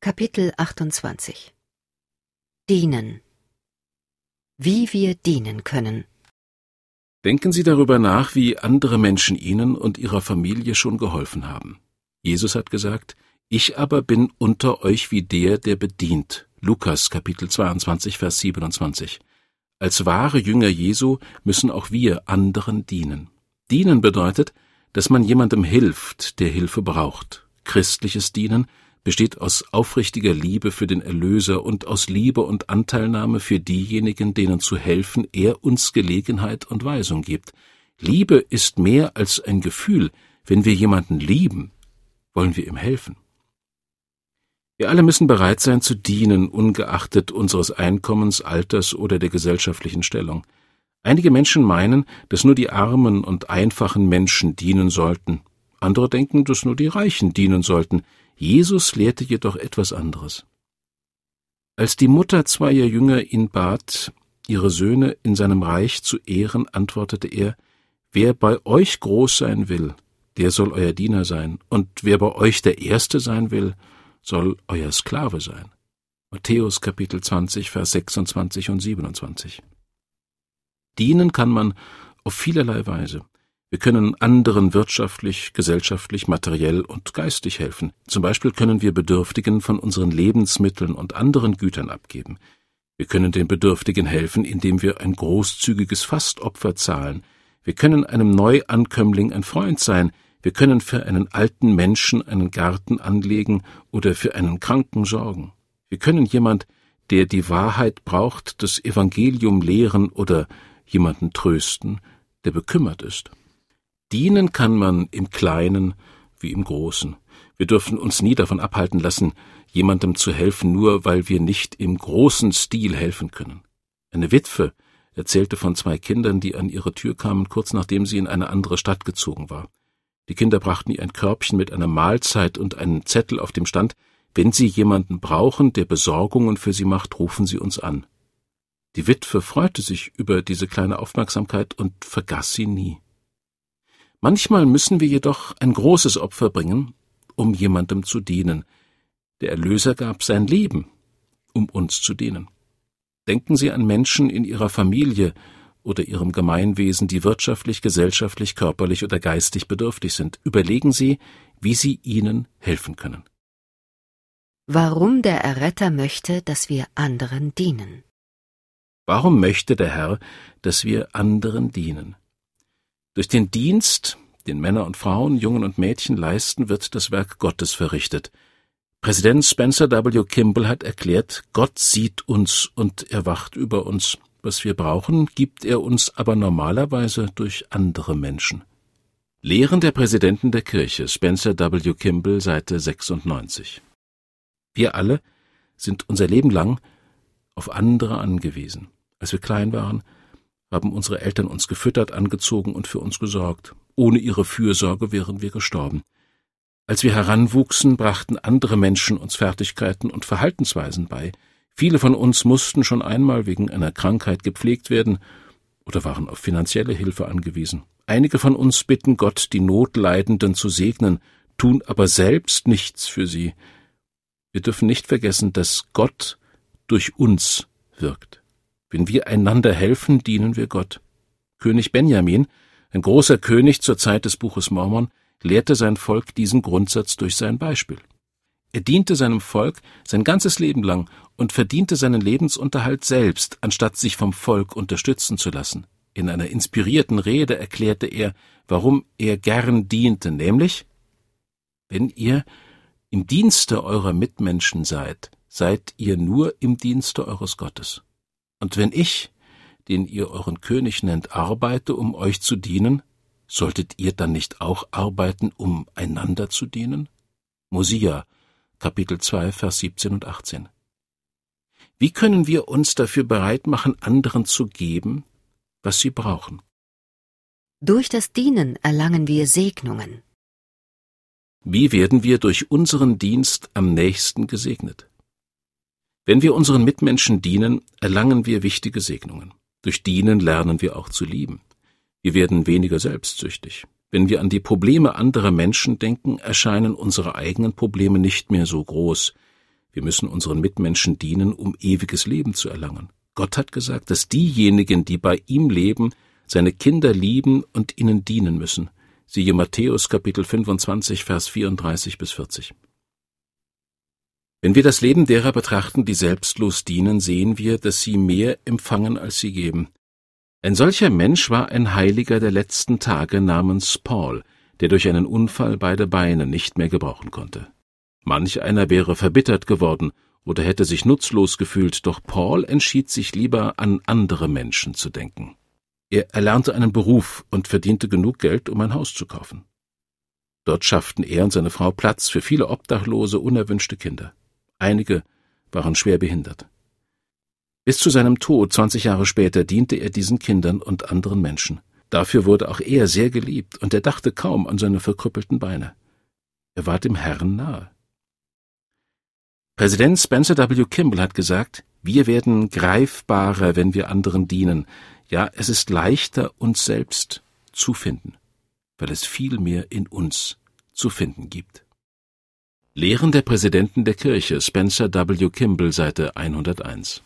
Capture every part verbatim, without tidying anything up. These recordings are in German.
Kapitel achtundzwanzig. Dienen. Wie wir dienen können. Denken Sie darüber nach, wie andere Menschen Ihnen und Ihrer Familie schon geholfen haben. Jesus hat gesagt, ich aber bin unter euch wie der, der bedient. Lukas Kapitel zweiundzwanzig, Vers siebenundzwanzig. Als wahre Jünger Jesu müssen auch wir anderen dienen. Dienen bedeutet, dass man jemandem hilft, der Hilfe braucht. Christliches Dienen besteht aus aufrichtiger Liebe für den Erlöser und aus Liebe und Anteilnahme für diejenigen, denen zu helfen er uns Gelegenheit und Weisung gibt. Liebe ist mehr als ein Gefühl. Wenn wir jemanden lieben, wollen wir ihm helfen. Wir alle müssen bereit sein zu dienen, ungeachtet unseres Einkommens, Alters oder der gesellschaftlichen Stellung. Einige Menschen meinen, dass nur die armen und einfachen Menschen dienen sollten. Andere denken, dass nur die Reichen dienen sollten. Jesus lehrte jedoch etwas anderes. Als die Mutter zweier Jünger ihn bat, ihre Söhne in seinem Reich zu ehren, antwortete er, wer bei euch groß sein will, der soll euer Diener sein, und wer bei euch der Erste sein will, soll euer Sklave sein. Matthäus Kapitel zwanzig, Vers sechsundzwanzig und siebenundzwanzig. Dienen kann man auf vielerlei Weise. Wir können anderen wirtschaftlich, gesellschaftlich, materiell und geistig helfen. Zum Beispiel können wir Bedürftigen von unseren Lebensmitteln und anderen Gütern abgeben. Wir können den Bedürftigen helfen, indem wir ein großzügiges Fastopfer zahlen. Wir können einem Neuankömmling ein Freund sein. Wir können für einen alten Menschen einen Garten anlegen oder für einen Kranken sorgen. Wir können jemand, der die Wahrheit braucht, das Evangelium lehren oder jemanden trösten, der bekümmert ist. Dienen kann man im Kleinen wie im Großen. Wir dürfen uns nie davon abhalten lassen, jemandem zu helfen, nur weil wir nicht im großen Stil helfen können. Eine Witwe erzählte von zwei Kindern, die an ihre Tür kamen, kurz nachdem sie in eine andere Stadt gezogen war. Die Kinder brachten ihr ein Körbchen mit einer Mahlzeit und einen Zettel, auf dem stand, wenn Sie jemanden brauchen, der Besorgungen für Sie macht, rufen Sie uns an. Die Witwe freute sich über diese kleine Aufmerksamkeit und vergaß sie nie. Manchmal müssen wir jedoch ein großes Opfer bringen, um jemandem zu dienen. Der Erlöser gab sein Leben, um uns zu dienen. Denken Sie an Menschen in Ihrer Familie oder Ihrem Gemeinwesen, die wirtschaftlich, gesellschaftlich, körperlich oder geistig bedürftig sind. Überlegen Sie, wie Sie ihnen helfen können. Warum der Erretter möchte, dass wir anderen dienen. Warum möchte der Herr, dass wir anderen dienen? Durch den Dienst, den Männer und Frauen, Jungen und Mädchen leisten, wird das Werk Gottes verrichtet. Präsident Spencer W. Kimball hat erklärt, Gott sieht uns und er wacht über uns. Was wir brauchen, gibt er uns aber normalerweise durch andere Menschen. Lehren der Präsidenten der Kirche, Spencer W. Kimball, Seite sechsundneunzig. Wir alle sind unser Leben lang auf andere angewiesen. Als wir klein waren, haben unsere Eltern uns gefüttert, angezogen und für uns gesorgt. Ohne ihre Fürsorge wären wir gestorben. Als wir heranwuchsen, brachten andere Menschen uns Fertigkeiten und Verhaltensweisen bei. Viele von uns mussten schon einmal wegen einer Krankheit gepflegt werden oder waren auf finanzielle Hilfe angewiesen. Einige von uns bitten Gott, die Notleidenden zu segnen, tun aber selbst nichts für sie. Wir dürfen nicht vergessen, dass Gott durch uns wirkt. Wenn wir einander helfen, dienen wir Gott. König Benjamin, ein großer König zur Zeit des Buches Mormon, lehrte sein Volk diesen Grundsatz durch sein Beispiel. Er diente seinem Volk sein ganzes Leben lang und verdiente seinen Lebensunterhalt selbst, anstatt sich vom Volk unterstützen zu lassen. In einer inspirierten Rede erklärte er, warum er gern diente, nämlich, wenn ihr im Dienste eurer Mitmenschen seid, seid ihr nur im Dienste eures Gottes. Und wenn ich, den ihr euren König nennt, arbeite, um euch zu dienen, solltet ihr dann nicht auch arbeiten, um einander zu dienen? Mosia, Kapitel zwei, Vers siebzehn und achtzehn. Wie können wir uns dafür bereit machen, anderen zu geben, was sie brauchen? Durch das Dienen erlangen wir Segnungen. Wie werden wir durch unseren Dienst am nächsten gesegnet? Wenn wir unseren Mitmenschen dienen, erlangen wir wichtige Segnungen. Durch Dienen lernen wir auch zu lieben. Wir werden weniger selbstsüchtig. Wenn wir an die Probleme anderer Menschen denken, erscheinen unsere eigenen Probleme nicht mehr so groß. Wir müssen unseren Mitmenschen dienen, um ewiges Leben zu erlangen. Gott hat gesagt, dass diejenigen, die bei ihm leben, seine Kinder lieben und ihnen dienen müssen. Siehe Matthäus Kapitel fünfundzwanzig, Vers vierunddreißig bis vierzig. Wenn wir das Leben derer betrachten, die selbstlos dienen, sehen wir, dass sie mehr empfangen, als sie geben. Ein solcher Mensch war ein Heiliger der letzten Tage namens Paul, der durch einen Unfall beide Beine nicht mehr gebrauchen konnte. Manch einer wäre verbittert geworden oder hätte sich nutzlos gefühlt, doch Paul entschied sich lieber, an andere Menschen zu denken. Er erlernte einen Beruf und verdiente genug Geld, um ein Haus zu kaufen. Dort schafften er und seine Frau Platz für viele obdachlose, unerwünschte Kinder. Einige waren schwer behindert. Bis zu seinem Tod, zwanzig Jahre später, diente er diesen Kindern und anderen Menschen. Dafür wurde auch er sehr geliebt, und er dachte kaum an seine verkrüppelten Beine. Er war dem Herrn nahe. Präsident Spencer W. Kimball hat gesagt, wir werden greifbarer, wenn wir anderen dienen. Ja, es ist leichter, uns selbst zu finden, weil es viel mehr in uns zu finden gibt. Lehren der Präsidenten der Kirche, Spencer W. Kimball, Seite hunderteins.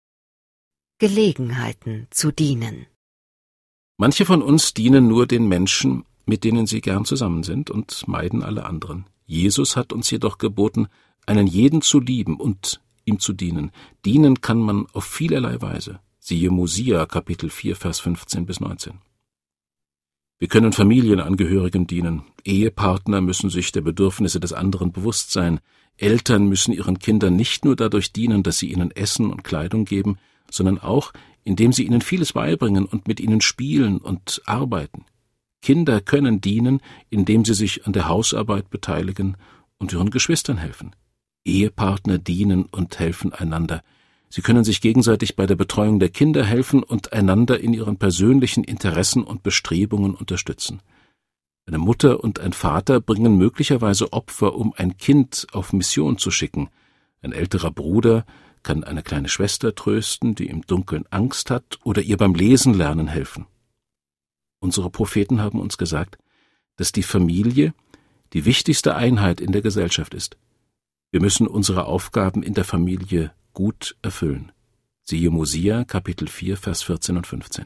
Gelegenheiten zu dienen. Manche von uns dienen nur den Menschen, mit denen sie gern zusammen sind, und meiden alle anderen. Jesus hat uns jedoch geboten, einen jeden zu lieben und ihm zu dienen. Dienen kann man auf vielerlei Weise. Siehe Mosia, Kapitel vier, Vers fünfzehn bis neunzehn. Wir können Familienangehörigen dienen. Ehepartner müssen sich der Bedürfnisse des anderen bewusst sein. Eltern müssen ihren Kindern nicht nur dadurch dienen, dass sie ihnen Essen und Kleidung geben, sondern auch, indem sie ihnen vieles beibringen und mit ihnen spielen und arbeiten. Kinder können dienen, indem sie sich an der Hausarbeit beteiligen und ihren Geschwistern helfen. Ehepartner dienen und helfen einander. Sie können sich gegenseitig bei der Betreuung der Kinder helfen und einander in ihren persönlichen Interessen und Bestrebungen unterstützen. Eine Mutter und ein Vater bringen möglicherweise Opfer, um ein Kind auf Mission zu schicken. Ein älterer Bruder kann eine kleine Schwester trösten, die im Dunkeln Angst hat, oder ihr beim Lesen lernen helfen. Unsere Propheten haben uns gesagt, dass die Familie die wichtigste Einheit in der Gesellschaft ist. Wir müssen unsere Aufgaben in der Familie gut erfüllen. Siehe Mosia, Kapitel vier, Vers vierzehn und fünfzehn.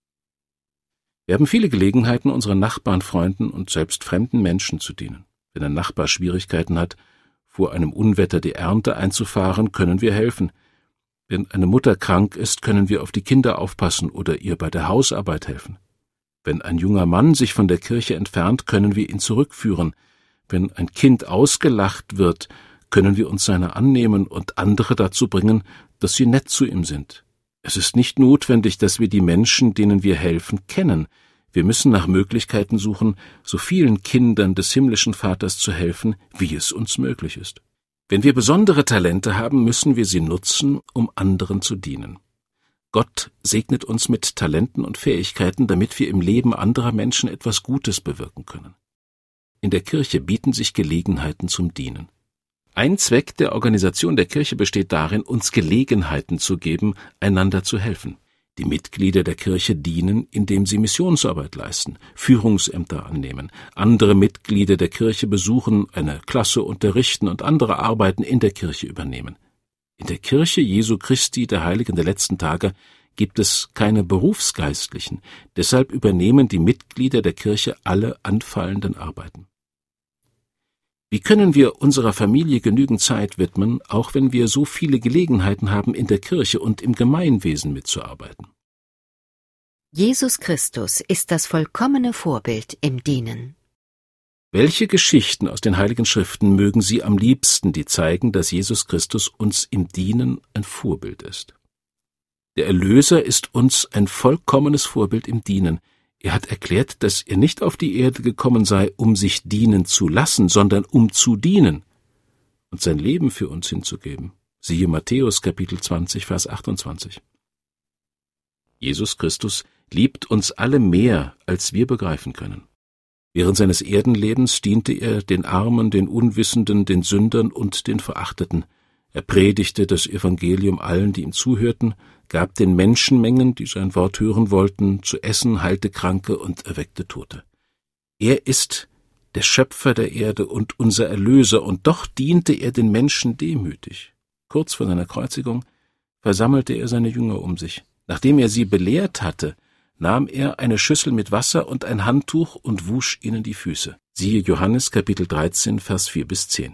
Wir haben viele Gelegenheiten, unseren Nachbarn, Freunden und selbst fremden Menschen zu dienen. Wenn ein Nachbar Schwierigkeiten hat, vor einem Unwetter die Ernte einzufahren, können wir helfen. Wenn eine Mutter krank ist, können wir auf die Kinder aufpassen oder ihr bei der Hausarbeit helfen. Wenn ein junger Mann sich von der Kirche entfernt, können wir ihn zurückführen. Wenn ein Kind ausgelacht wird, können wir uns seiner annehmen und andere dazu bringen, dass sie nett zu ihm sind. Es ist nicht notwendig, dass wir die Menschen, denen wir helfen, kennen. Wir müssen nach Möglichkeiten suchen, so vielen Kindern des himmlischen Vaters zu helfen, wie es uns möglich ist. Wenn wir besondere Talente haben, müssen wir sie nutzen, um anderen zu dienen. Gott segnet uns mit Talenten und Fähigkeiten, damit wir im Leben anderer Menschen etwas Gutes bewirken können. In der Kirche bieten sich Gelegenheiten zum Dienen. Ein Zweck der Organisation der Kirche besteht darin, uns Gelegenheiten zu geben, einander zu helfen. Die Mitglieder der Kirche dienen, indem sie Missionsarbeit leisten, Führungsämter annehmen, andere Mitglieder der Kirche besuchen, eine Klasse unterrichten und andere Arbeiten in der Kirche übernehmen. In der Kirche Jesu Christi, der Heiligen der letzten Tage, gibt es keine Berufsgeistlichen, deshalb übernehmen die Mitglieder der Kirche alle anfallenden Arbeiten. Wie können wir unserer Familie genügend Zeit widmen, auch wenn wir so viele Gelegenheiten haben, in der Kirche und im Gemeinwesen mitzuarbeiten? Jesus Christus ist das vollkommene Vorbild im Dienen. Welche Geschichten aus den Heiligen Schriften mögen Sie am liebsten, die zeigen, dass Jesus Christus uns im Dienen ein Vorbild ist? Der Erlöser ist uns ein vollkommenes Vorbild im Dienen. Er hat erklärt, dass er nicht auf die Erde gekommen sei, um sich dienen zu lassen, sondern um zu dienen und sein Leben für uns hinzugeben. Siehe Matthäus Kapitel zwanzig, Vers achtundzwanzig. Jesus Christus liebt uns alle mehr, als wir begreifen können. Während seines Erdenlebens diente er den Armen, den Unwissenden, den Sündern und den Verachteten. Er predigte das Evangelium allen, die ihm zuhörten, gab den Menschenmengen, die sein Wort hören wollten, zu essen, heilte Kranke und erweckte Tote. Er ist der Schöpfer der Erde und unser Erlöser, und doch diente er den Menschen demütig. Kurz vor seiner Kreuzigung versammelte er seine Jünger um sich. Nachdem er sie belehrt hatte, nahm er eine Schüssel mit Wasser und ein Handtuch und wusch ihnen die Füße. Siehe Johannes Kapitel dreizehn, Vers vier bis zehn.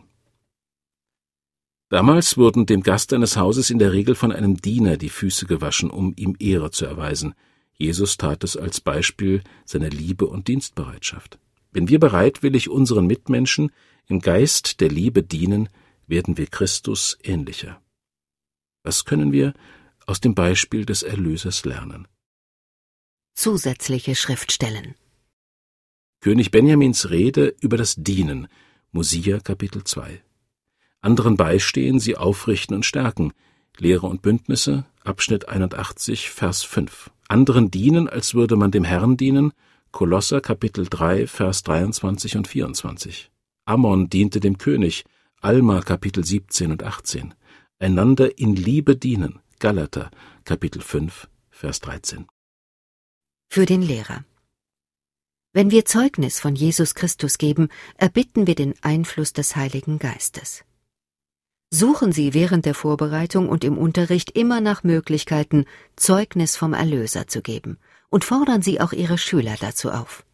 Damals wurden dem Gast eines Hauses in der Regel von einem Diener die Füße gewaschen, um ihm Ehre zu erweisen. Jesus tat es als Beispiel seiner Liebe und Dienstbereitschaft. Wenn wir bereitwillig unseren Mitmenschen im Geist der Liebe dienen, werden wir Christus ähnlicher. Was können wir aus dem Beispiel des Erlösers lernen? Zusätzliche Schriftstellen. König Benjamins Rede über das Dienen, Mosia Kapitel zwei. Anderen beistehen, sie aufrichten und stärken, Lehre und Bündnisse, Abschnitt einundachtzig, Vers fünf. Anderen dienen, als würde man dem Herrn dienen, Kolosser Kapitel drei, Vers dreiundzwanzig und vierundzwanzig. Ammon diente dem König, Alma Kapitel siebzehn und achtzehn. Einander in Liebe dienen, Galater Kapitel fünf, Vers dreizehn. Für den Lehrer. Wenn wir Zeugnis von Jesus Christus geben, erbitten wir den Einfluss des Heiligen Geistes. Suchen Sie während der Vorbereitung und im Unterricht immer nach Möglichkeiten, Zeugnis vom Erlöser zu geben, und fordern Sie auch Ihre Schüler dazu auf.